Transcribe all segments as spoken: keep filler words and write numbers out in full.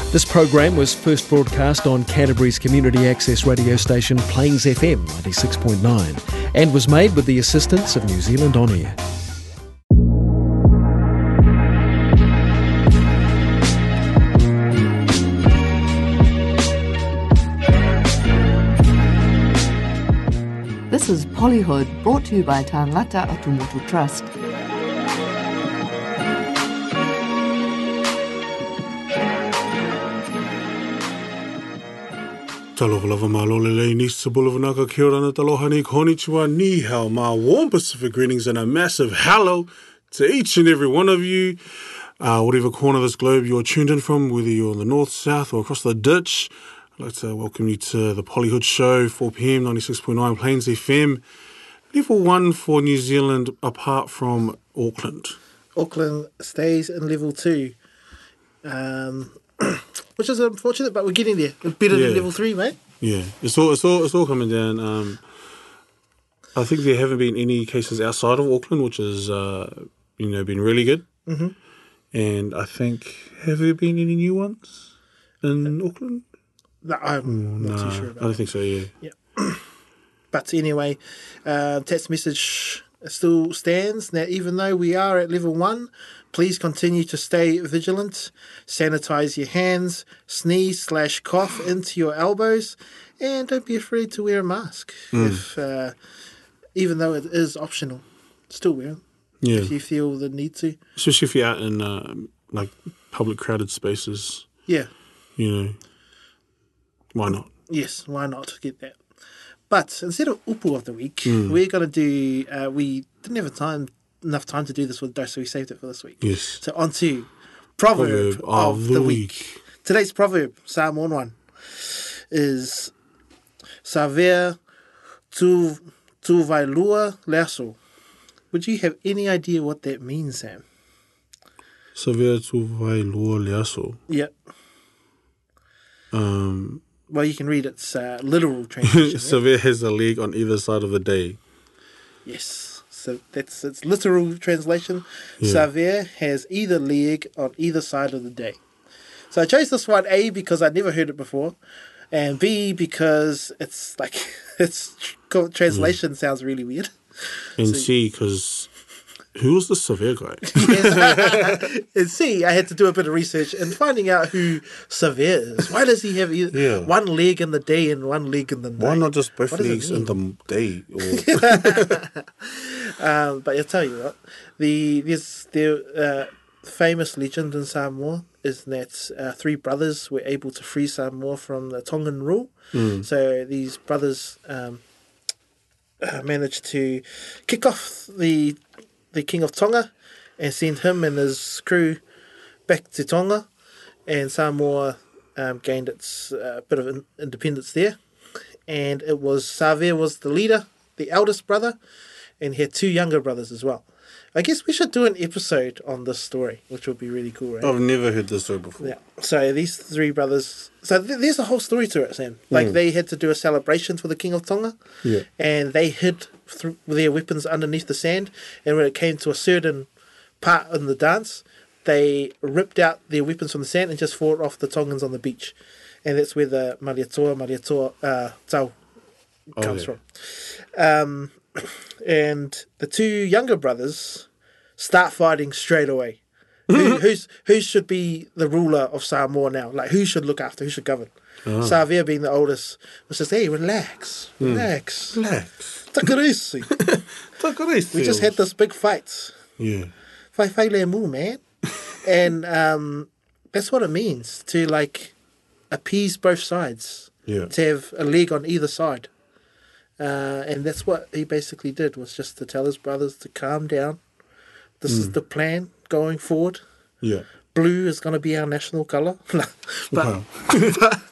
This program was first broadcast on Canterbury's community access radio station Plains F M ninety-six point nine and was made with the assistance of New Zealand On Air. This is Polyhood, brought to you by Tangata Atumotu Trust. Taloha lava malole lei nisi sa bulavanaka kia ora na taloha ni konnichiwa ni hao ma warm Pacific greetings and a massive hello to each and every one of you. Uh, whatever corner of this globe you're tuned in from, whether you're in the north, south or across the ditch, I'd like to welcome you to the Polyhood Show, four p.m, ninety-six point nine Plains F M. Level one for New Zealand apart from Auckland. Auckland stays in level two. Um... Which is unfortunate, but we're getting there. We're better yeah. than level three, mate. Yeah, it's all it's all it's all coming down. Um, I think there haven't been any cases outside of Auckland, which has uh, you know been really good. Mm-hmm. And I think have there been any new ones in uh, Auckland? No, I'm not no, too sure about I don't think so. Yeah. Yeah. But anyway, uh, text message still stands. Now, even though we are at level one, please continue to stay vigilant. Sanitize your hands, sneeze slash cough into your elbows, and don't be afraid to wear a mask. Mm. If uh, even though it is optional, still wear it. Yeah. If you feel the need to. Especially if you're out in uh, like public crowded spaces. Yeah. You know, why not? Yes, why not get that? But instead of upu of the week, mm. we're going to do, uh, we didn't have a time, enough time to do this with Dose, so we saved it for this week. Yes. So on to Proverb, Proverb of, of the, the week. week. Today's proverb, Samoan one, is Saver tu, tu vai lua leaso. Would you have any idea what that means, Sam? Saver tu vai lua leaso. Yep. Um... Well, you can read its uh, literal translation. Saver has a leg on either side of the day. Yes. So that's its literal translation. Yeah. Saver has either leg on either side of the day. So I chose this one, A, because I'd never heard it before, and B, because it's like, its translation yeah. sounds really weird. And so, C, because who was the Saver guy? Yes. And C, I had to do a bit of research and finding out who Saver is. Why does he have yeah. one leg in the day and one leg in the night? Why not just both legs in the day? Or... um, but I'll tell you what, the there's the uh, famous legend in Samoa is that uh, three brothers were able to free Samoa from the Tongan rule. Mm. So these brothers um, uh, managed to kick off the the King of Tonga and send him and his crew back to Tonga, and Samoa um, gained its uh, bit of in- independence there. And it was Saver was the leader, the eldest brother, and he had two younger brothers as well. I guess we should do an episode on this story, which would be really cool, right? I've never heard this story before. Yeah. So these three brothers... So th- there's a whole story to it, Sam. Like, mm. they had to do a celebration for the King of Tonga. Yeah. And they hid th- their weapons underneath the sand. And when it came to a certain part in the dance, they ripped out their weapons from the sand and just fought off the Tongans on the beach. And that's where the Mariatoa, Mariatoa, uh, Tau comes oh, yeah. from. Um... And the two younger brothers start fighting straight away. who, who's who should be the ruler of Samoa now? Like, who should look after? Who should govern? Oh. Saver, being the oldest, was just, hey, relax, relax, mm. relax, takarisi, takarisi. We just had this big fight. Yeah, fai fai le mu, man. And um, that's what it means to like appease both sides. Yeah, to have a leg on either side. Uh, and that's what he basically did, was just to tell his brothers to calm down. This mm. is the plan going forward. Yeah. Blue is going to be our national colour. but wow. but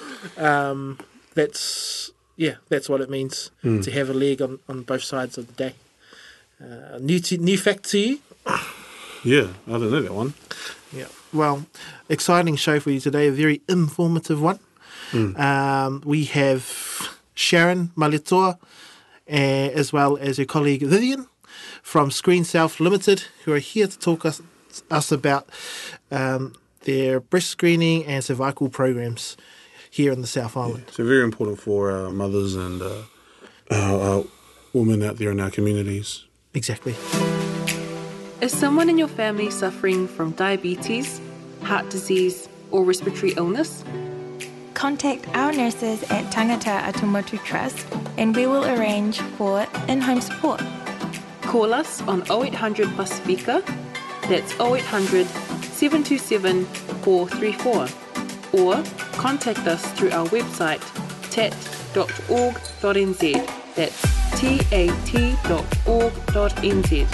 um, that's, yeah, that's what it means mm. to have a leg on, on both sides of the day. Uh, new to, new fact to you. Yeah, I don't know that one. Yeah. Well, exciting show for you today, a very informative one. Mm. Um, we have... Sharon Maletoa, uh, as well as her colleague Vivian from Screen South Limited, who are here to talk us, us about um, their breast screening and cervical programs here in the South Island. Yeah, so very important for our mothers and uh, our, our women out there in our communities. Exactly. Is someone in your family suffering from diabetes, heart disease, or respiratory illness? Contact our nurses at Tangata Atumotu Trust and we will arrange for in-home support. Call us on oh eight hundred Pasifika, that's oh eight hundred, seven two seven, four three four, or contact us through our website tat dot org dot n z, that's tat dot org dot n z.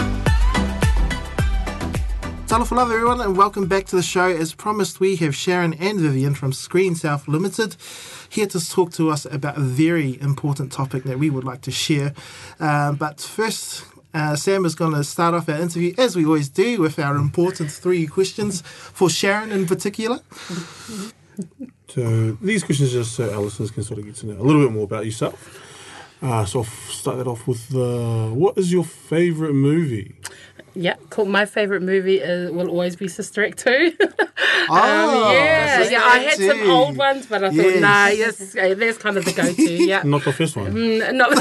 Talofa love everyone and welcome back to the show. As promised, we have Sharon and Vivian from Screen South Limited here to talk to us about a very important topic that we would like to share. Um, but first, uh, Sam is going to start off our interview, as we always do, with our important three questions for Sharon in particular. So these questions just so our listeners can sort of get to know a little bit more about yourself. Uh, so I'll start that off with uh, what is your favourite movie? Yeah, cool. My favourite movie is, will always be Sister Act two. Oh, um, yeah, Sister yeah. I Act had two. some old ones, but I thought, Yes. nah, yes, uh, that's kind of the go-to. Yeah. Not the first one. Mm, no,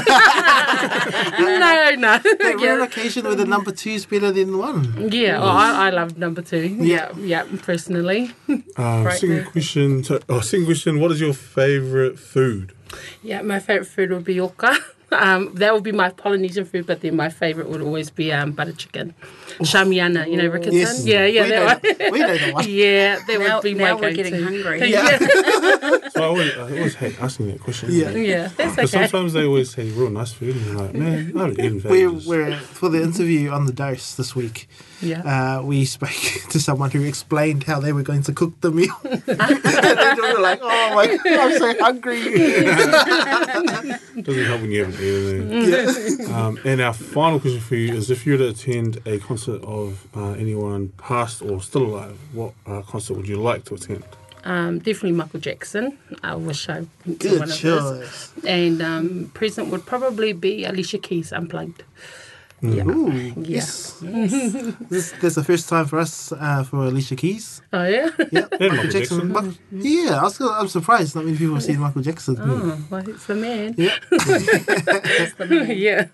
no, no. That rare yeah, occasion where the number two is better than one. yeah. Oh, I, I love number two. Yeah, yeah. Personally, Uh, Right second there. question. So, oh, second question. What is your favourite food? yeah. My favourite food would be oka. Um, that would be my Polynesian food, but then my favourite would always be um, butter chicken. Shamiana, you know, Rickerson? Yes. Yeah, yeah, We that know one. that- we know that one. Yeah, that Now- would be now my we're go-to. getting hungry. Yeah, So I always, I always hate asking that question. Yeah. yeah, that's Because okay. sometimes they always say real nice food, and you're like, man, I haven't eaten for We're, ages. we're, for the interview on the dose this week, Yeah. uh, we spoke to someone who explained how they were going to cook the meal. And then we were like, oh my God, I'm so hungry. Doesn't help when you haven't eaten it. Um, and our final question for you is: if you were to attend a concert of uh, anyone past or still alive, what uh, concert would you like to attend? Um, definitely Michael Jackson. I wish I went to Good one of his. choice. And um, present would probably be Alicia Keys Unplugged. Yeah. Ooh, Yeah. yes. this, that's the first time for us uh, for Alicia Keys. Oh, yeah? Yeah, And Michael Jackson. Michael- yeah, I was, I'm surprised not many people have seen Michael Jackson. Oh, well, it's the man. Yeah. yeah.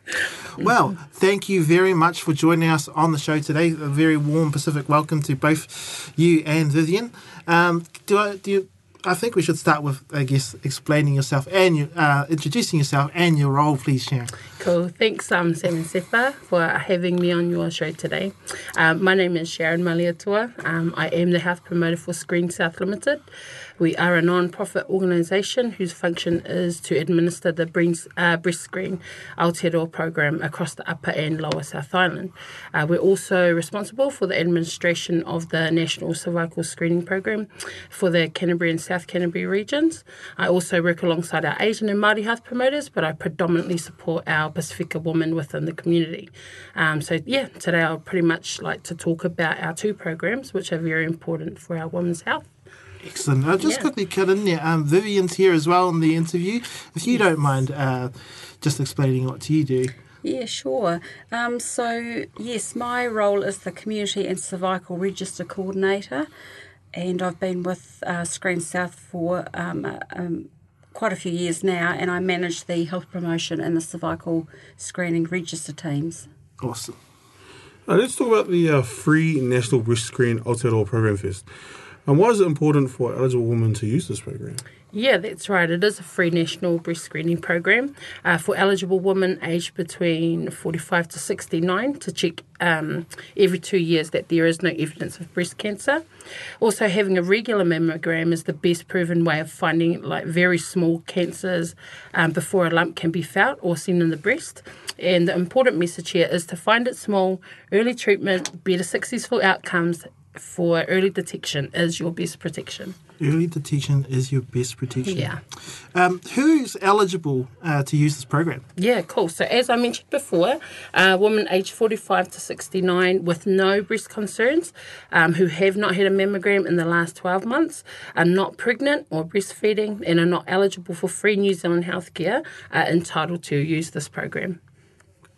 Well, thank you very much for joining us on the show today. A very warm Pacific welcome to both you and Vivian. Um, do I, do you, I think we should start with, I guess, explaining yourself and your, uh, introducing yourself and your role, please, Sharon. Cool. Thanks, um, Sam and Sefa, for having me on your show today. Um, my name is Sharon Maliatua. Um, I am the health promoter for Screen South Limited. We are a non-profit organisation whose function is to administer the breast, uh, breast screen Aotearoa program across the upper and lower South Island. Uh, we're also responsible for the administration of the National Cervical Screening Program for the Canterbury and South Canterbury regions. I also work alongside our Asian and Māori health promoters, but I predominantly support our Pacifica women within the community. Um, so, yeah, today I'll pretty much like to talk about our two programs, which are very important for our women's health. Excellent. I'll just Yeah. quickly cut in there. Um, Vivian's here as well in the interview. If you don't mind uh, just explaining what you do. Yeah, sure. Um, so, yes, my role is the Community and Cervical Register Coordinator, and I've been with uh, Screen South for um, uh, um, quite a few years now, and I manage the health promotion and the cervical screening register teams. Awesome. Uh, let's talk about the uh, free National Breast Screen Aotearoa program first. And why is it important for eligible women to use this program? Yeah, that's right. It is a free national breast screening program uh, for eligible women aged between forty-five to sixty-nine to check um, every two years that there is no evidence of breast cancer. Also, having a regular mammogram is the best proven way of finding like very small cancers um, before a lump can be felt or seen in the breast. And the important message here is to find it small, early treatment, better successful outcomes for early detection is your best protection. Early detection is your best protection. Yeah. Um, who's eligible uh, to use this program? Yeah, cool. So as I mentioned before, uh, women aged forty-five to sixty-nine with no breast concerns um, who have not had a mammogram in the last twelve months, are not pregnant or breastfeeding and are not eligible for free New Zealand healthcare are entitled to use this program.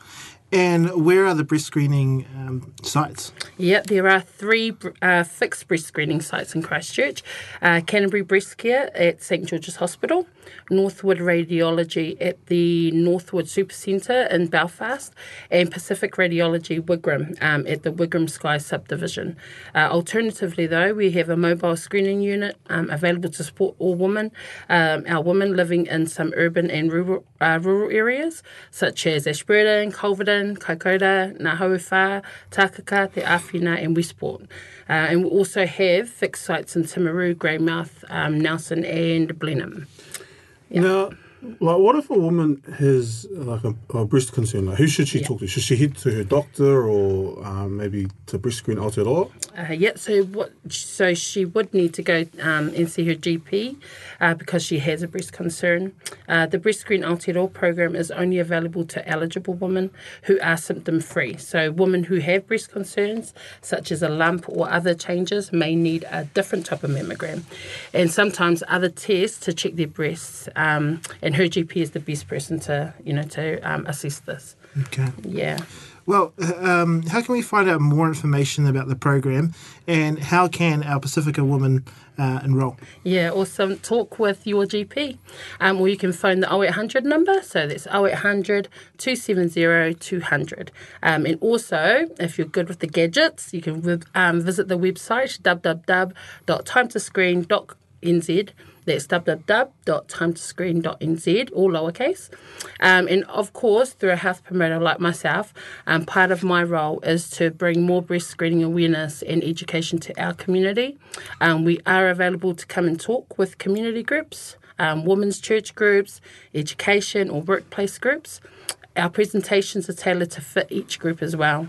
And where are the breast screening um, sites? Yeah, there are three uh, fixed breast screening sites in Christchurch. Uh, Canterbury Breast Care at St George's Hospital, Northwood Radiology at the Northwood Supercentre in Belfast, and Pacific Radiology Wigram um, at the Wigram Sky subdivision. Uh, alternatively, though, we have a mobile screening unit um, available to support all women, um, our women living in some urban and rural, uh, rural areas, such as Ashburton, Culverden, Kaikoura, Ngā Hauwhā, Tākaka, Te Āwhina and Westport. Uh, and we also have fixed sites in Timaru, Greymouth, um, Nelson and Blenheim. Yeah. Now, like, what if a woman has like a, a breast concern? Like, who should she Yeah. talk to? Should she head to her doctor or um, maybe to breast screen Aotearoa? Uh, yeah, so what? So she would need to go um, and see her G P uh, because she has a breast concern. Uh, the Breast Screen Aotearoa program is only available to eligible women who are symptom-free. So women who have breast concerns, such as a lump or other changes, may need a different type of mammogram, and sometimes other tests to check their breasts. Um, and her G P is the best person to, you know, to um, assess this. Okay. Yeah. Well, uh, um, how can we find out more information about the program, and how can our Pacifica woman uh, enrol? Yeah, awesome. Talk with your G P. Um, or you can phone the oh eight hundred number. So that's oh eight hundred, two seven zero, two hundred. Um, and also, if you're good with the gadgets, you can um, visit the website w w w dot time to screen dot n z. That's w w w dot time to screen dot n z, all lowercase. Um, and of course, through a health promoter like myself, um, part of my role is to bring more breast screening awareness and education to our community. Um, we are available to come and talk with community groups, um, women's church groups, education or workplace groups. Our presentations are tailored to fit each group as well.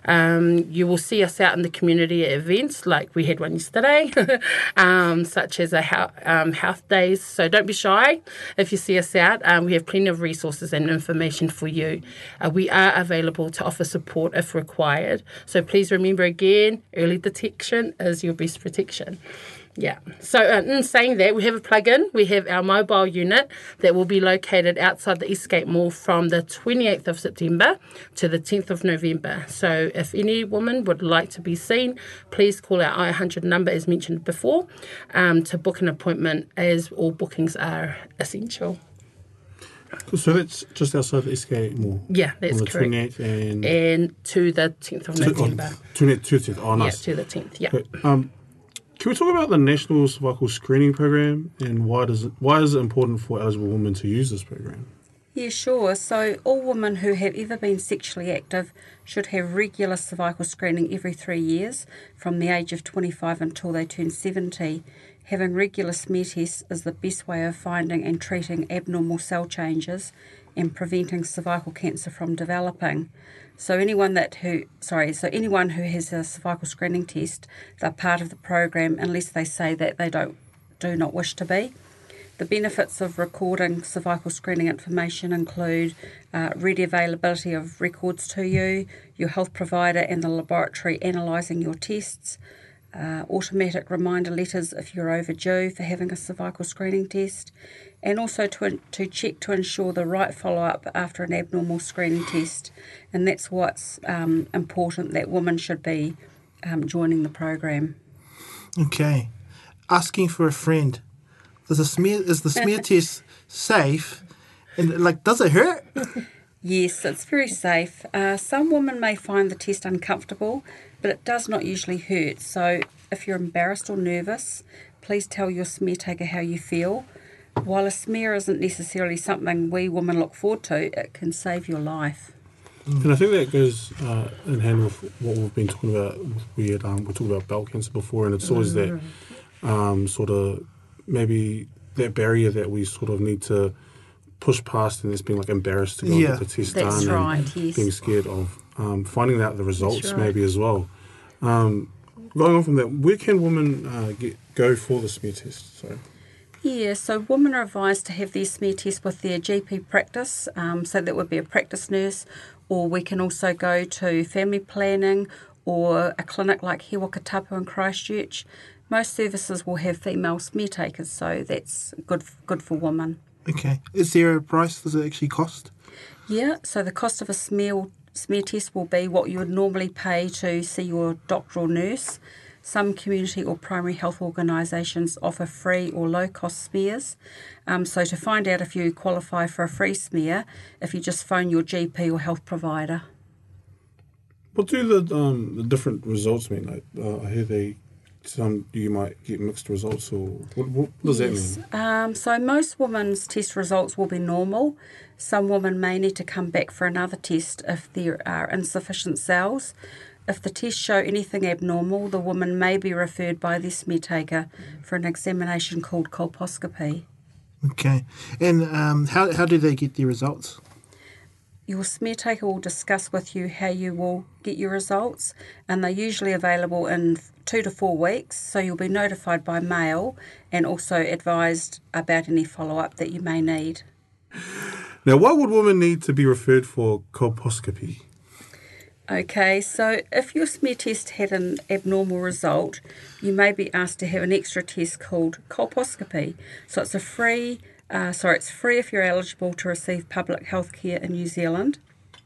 Um, you will see us out in the community at events, like we had one yesterday, um, such as a health, um, health days. So don't be shy if you see us out. Um, we have plenty of resources and information for you. Uh, we are available to offer support if required. So please remember again, early detection is your best protection. Yeah. So uh, in saying that, we have a plug-in. We have our mobile unit that will be located outside the Eastgate Mall from the twenty-eighth of September to the tenth of November. So if any woman would like to be seen, please call our oh eight hundred number as mentioned before um, to book an appointment, as all bookings are essential. So that's just outside the Eastgate Mall? Yeah, that's on the correct. twenty-eighth and... And to the tenth of November. Oh, twenty-eighth, twentieth. Oh, nice. Yeah, to the tenth, yeah. Okay. Um, Can we talk about the National Cervical Screening Program and why does it, why is it important for eligible women to use this program? Yeah, sure. So all women who have ever been sexually active should have regular cervical screening every three years from the age of twenty-five until they turn seventy. Having regular smear tests is the best way of finding and treating abnormal cell changes and preventing cervical cancer from developing. So anyone that who sorry, so anyone who has a cervical screening test, they're part of the program unless they say that they don't do not wish to be. The benefits of recording cervical screening information include uh, ready availability of records to you, your health provider and the laboratory analysing your tests, uh, automatic reminder letters if you're overdue for having a cervical screening test, and also to, to check to ensure the right follow-up after an abnormal screening test. And that's what's um, important, that women should be um, joining the program. Okay. Asking for a friend. Does a smear, is the smear test safe? And, like, does it hurt? Yes, it's very safe. Uh, some women may find the test uncomfortable, but it does not usually hurt. So if you're embarrassed or nervous, please tell your smear taker how you feel. While a smear isn't necessarily something we women look forward to, it can save your life. And I think that goes uh, in hand with what we've been talking about. We had um, we talked about bowel cancer before, and it's always that um, sort of maybe that barrier that we sort of need to push past, and it's being like embarrassed to go Yeah. get the test That's done, right, and yes. being scared of um, finding out the results right. maybe as well. Um, going on from that, where can women uh, get go for the smear test? So. Yeah, so women are advised to have their smear test with their G P practice, um, so that would be a practice nurse, or we can also go to family planning or a clinic like He Waka Tapu in Christchurch. Most services will have female smear takers, so that's good good for women. Okay. Is there a price? Does it actually cost? Yeah, so the cost of a smear smear test will be what you would normally pay to see your doctor or nurse. Some community or primary health organisations offer free or low-cost smears. Um, so to find out if you qualify for a free smear, if you just phone your G P or health provider. What do the um the different results mean? Like uh, I hear they some you might get mixed results, or what, what does Yes. that mean? Um, so most women's test results will be normal. Some women may need to come back for another test if there are insufficient cells. If the tests show anything abnormal, the woman may be referred by the smear taker for an examination called colposcopy. Okay. And um, how, how do they get the results? Your smear taker will discuss with you how you will get your results, and they're usually available in two to four weeks, so you'll be notified by mail and also advised about any follow-up that you may need. Now, why would women need to be referred for colposcopy? Okay, so if your smear test had an abnormal result, you may be asked to have an extra test called colposcopy. So it's a free, uh, sorry, it's free if you're eligible to receive public health care in New Zealand.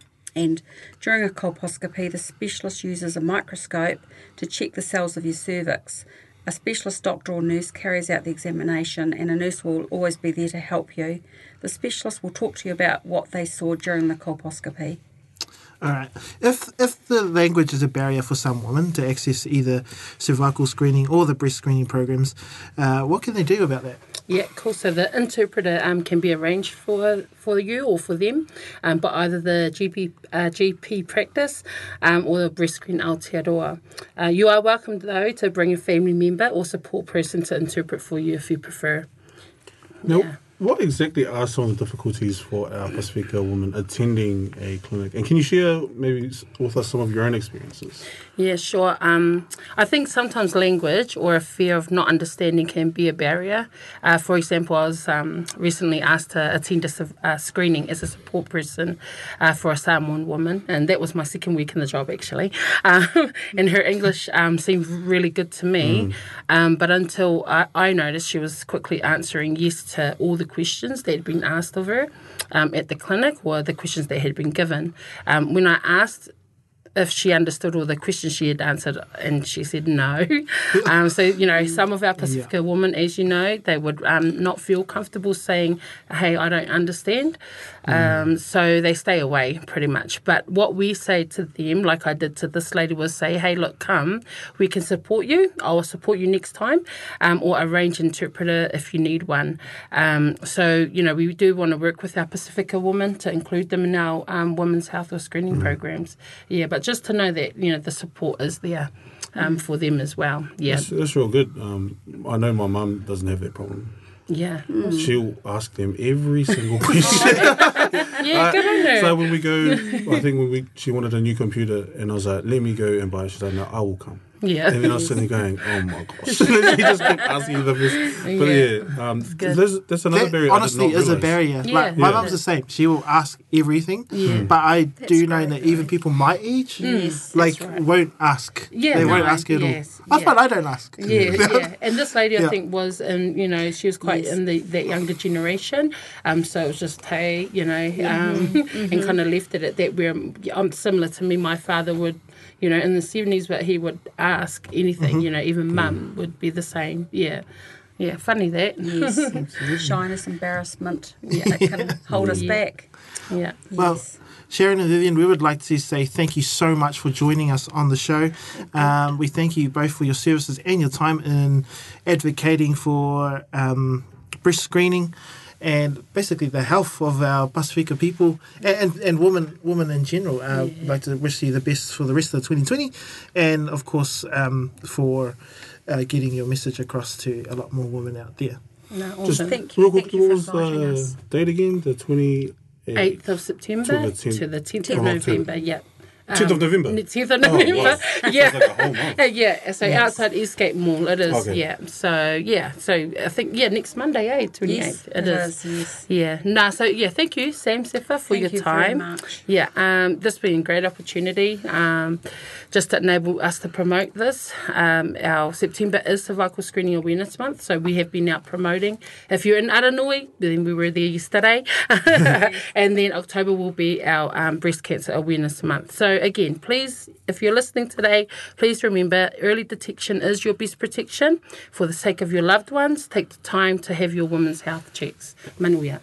And during a colposcopy, the specialist uses a microscope to check the cells of your cervix. A specialist doctor or nurse carries out the examination, and a nurse will always be there to help you. The specialist will talk to you about what they saw during the colposcopy. All right. If if the language is a barrier for some women to access either cervical screening or the breast screening programs, uh, what can they do about that? Yeah, cool. So the interpreter um, can be arranged for for you or for them um, by either the G P uh, G P practice um, or the breast screen Aotearoa. Uh, you are welcome, though, to bring a family member or support person to interpret for you if you prefer. Now, Yeah. what exactly are some of the difficulties for our Pasifika women attending a clinic? And can you share maybe with us some of your own experiences? Yeah, sure. Um, I think sometimes language or a fear of not understanding can be a barrier. Uh, for example, I was um, recently asked to attend a s- uh, screening as a support person uh, for a Samoan woman, and that was my second week in the job, actually. Um, and her English um, seemed really good to me, mm. um, but until I, I noticed she was quickly answering yes to all the questions that had been asked of her um, at the clinic or the questions that had been given. Um, when I asked if she understood all the questions, she had answered, and she said no. um, so, you know, some of our Pasifika yeah. women, as you know, they would um, not feel comfortable saying, hey, I don't understand. Mm. Um, so they stay away pretty much. But what we say to them, like I did to this lady, was say, hey, look, come, we can support you. I will support you next time, um, or arrange an interpreter if you need one. Um, so, you know, we do want to work with our Pasifika women to include them in our um, women's health or screening mm. programs. Yeah, but just to know that, you know, the support is there um, for them as well. Yeah. That's, that's real good. Um, I know my mum doesn't have that problem. Yeah. Mm. She'll ask them every single question. yeah, uh, good on her. So when we go, I think when we she wanted a new computer, and I was like, let me go and buy it. She's like, no, I will come. Yeah. And then I was sitting there going, oh my gosh. And then she just kept asking the best. But yeah, yeah um, there's, there's another that barrier. honestly I did not is a realise. barrier. Yeah. Like, my yeah. mum's the same. She will ask everything. Yeah. But I That's do know great, that though. even people my age, Yes, like, that's right. won't ask. Yeah, they no, won't ask at yes, all. I yeah. find I don't ask. Yeah, yeah. And this lady, I Yeah. think, was in, you know, she was quite Yes. in the that younger generation. Um, so it was just, hey, you know, um, Mm-hmm. and kind of left it at that. Where I'm similar to me, my father would, you know, in the seventies, but he would ask anything, Mm-hmm. you know, even mum would be the same. Yeah. Yeah, funny that. Yes, shyness, embarrassment, yeah, it can hold us back. Yeah. Well, Yes. Sharon and Vivian, we would like to say thank you so much for joining us on the show. Um, we thank you both for your services and your time in advocating for um, breast screening and basically the health of our Pasifika people and, and, and women women in general. Uh, Yeah. I'd like to wish you the best for the rest of twenty twenty and, of course, um, for uh, getting your message across to a lot more women out there. No, Just awesome. Thank you. real quick, Thank you what for was inviting the us. date again? The twenty-eighth eighth of September To the tenth to the tenth of of October. November. Yeah. tenth of November? tenth of November. Oh, wow. Yeah. Sounds like a whole month. yeah. So outside Eastgate Mall, it is. Okay. Yeah. So, yeah. So I think, yeah, next Monday, eh? twenty-eighth. Yes, it is, yes. Yeah. Nah, so, yeah, thank you, Sam Sefa, for Thank your you time. very much. Yeah. Um, this has been a great opportunity um, just to enable us to promote this. Um, our September is Cervical Screening Awareness Month, so we have been out promoting. If you're in Aranui, then we were there yesterday. And then October will be our um, Breast Cancer Awareness Month. So again, please, if you're listening today, please remember early detection is your best protection. For the sake of your loved ones, take the time to have your women's health checks. Manuia.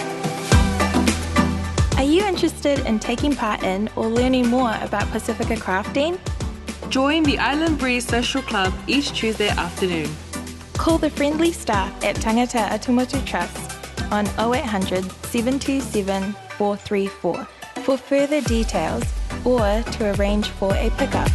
Are you interested in taking part in or learning more about Pacifica crafting? Join the Island Breeze Social Club each Tuesday afternoon. Call the friendly staff at Tangata Atumotu Trust on oh eight hundred, seven two seven, four three four for further details or to arrange for a pickup.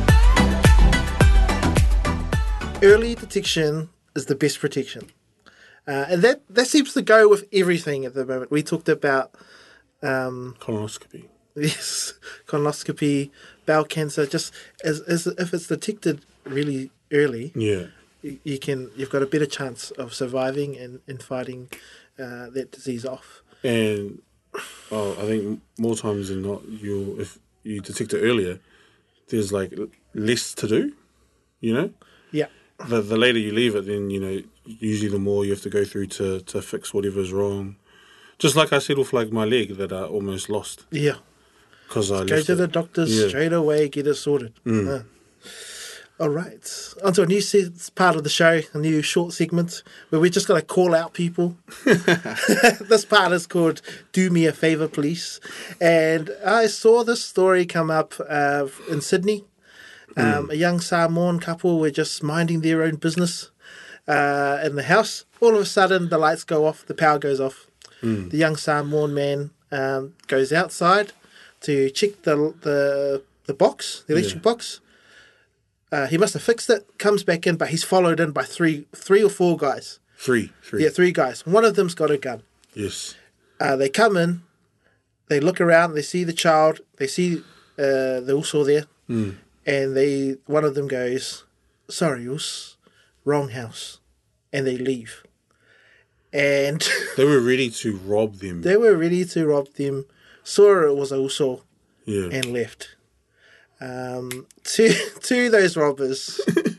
Early detection is the best protection. Uh, and that, that seems to go with everything at the moment. We talked about um, Colonoscopy. yes, colonoscopy, bowel cancer. Just as, as if it's detected really early, Yeah. you, you can you've got a better chance of surviving and, and fighting uh, that disease off. And oh, I think more times than not, you if you detect it earlier, there's like less to do, you know? Yeah. The the later you leave it, then, you know, usually the more you have to go through to, to fix whatever's wrong. Just like I said with like my leg that I almost lost. Yeah. Because I Go left to it. the doctors Yeah. straight away, get it sorted. Mm. Uh. All right. On to a new se- part of the show, a new short segment where we're just going to call out people. This part is called Do Me a Favour, Please. And I saw this story come up uh, in Sydney. Um, Mm. A young Samoan couple were just minding their own business uh, in the house. All of a sudden, the lights go off, the power goes off. Mm. The young Samoan man um, goes outside to check the the, the box, the electric Yeah. box. Uh, he must have fixed it, comes back in, but he's followed in by three three or four guys. Three. Three. Yeah, three guys. One of them's got a gun. Yes. Uh, they come in, they look around, they see the child, they see uh, they're also there, Mm. and they one of them goes, "Sorry, us, wrong house," and they leave. And They were ready to rob them. they were ready to rob them. Saw it was also yeah. and left. Um, to to those robbers,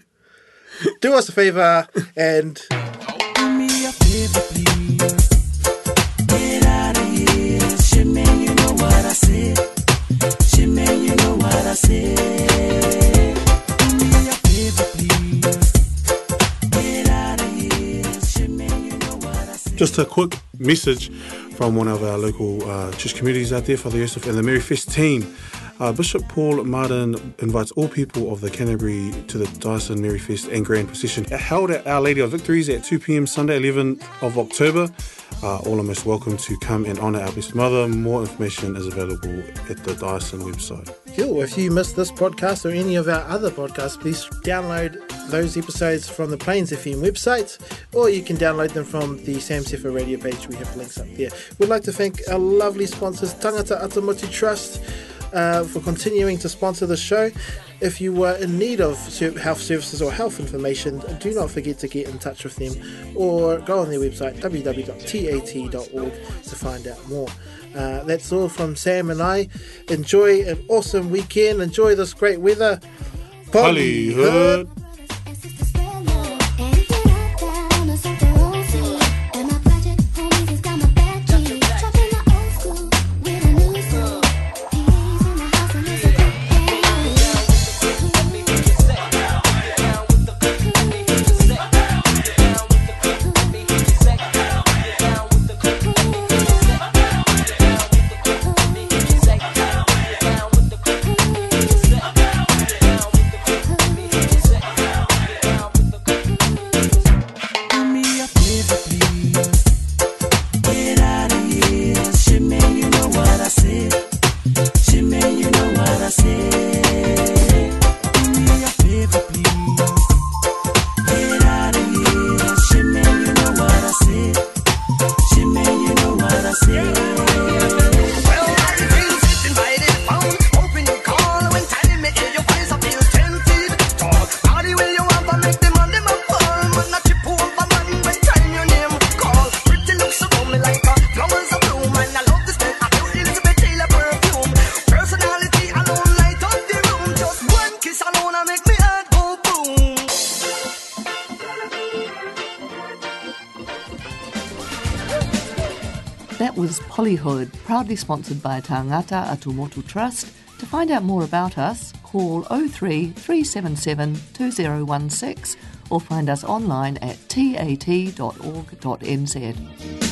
do us a favour and Do me a favor, please. Get out of here. Shit, man, you know what I said. Shit, man, you know what I said. Do me a favor, please. Get out of here. Shit, man, you know what I said. Just a quick message from one of our local uh, church communities out there, Father Yosef and the Merry Fest team. Uh, Bishop Paul Martin invites all people of the Canterbury to the Dyson Merry Fest and Grand Procession held at Our Lady of Victories at two p.m. Sunday, eleventh of October. Uh, all are most welcome to come and honour our Blessed Mother. More information is available at the Dyson website. yo, if you missed this podcast or any of our other podcasts, please download those episodes from the Plains F M website, or you can download them from the Sam Sefa radio page. We have links up there. We'd like to thank our lovely sponsors, Tangata Atumotu Trust, Uh, for continuing to sponsor the show. If you were in need of health services or health information, do not forget to get in touch with them or go on their website w w w dot t a t dot org to find out more. Uh, that's all from Sam and I. Enjoy an awesome weekend. Enjoy this great weather. Polyhood. Down with the That was Polyhood, proudly sponsored by Tangata Atumotu Trust. To find out more about us, call oh three, three seven seven, two oh one six or find us online at tat dot org dot n z.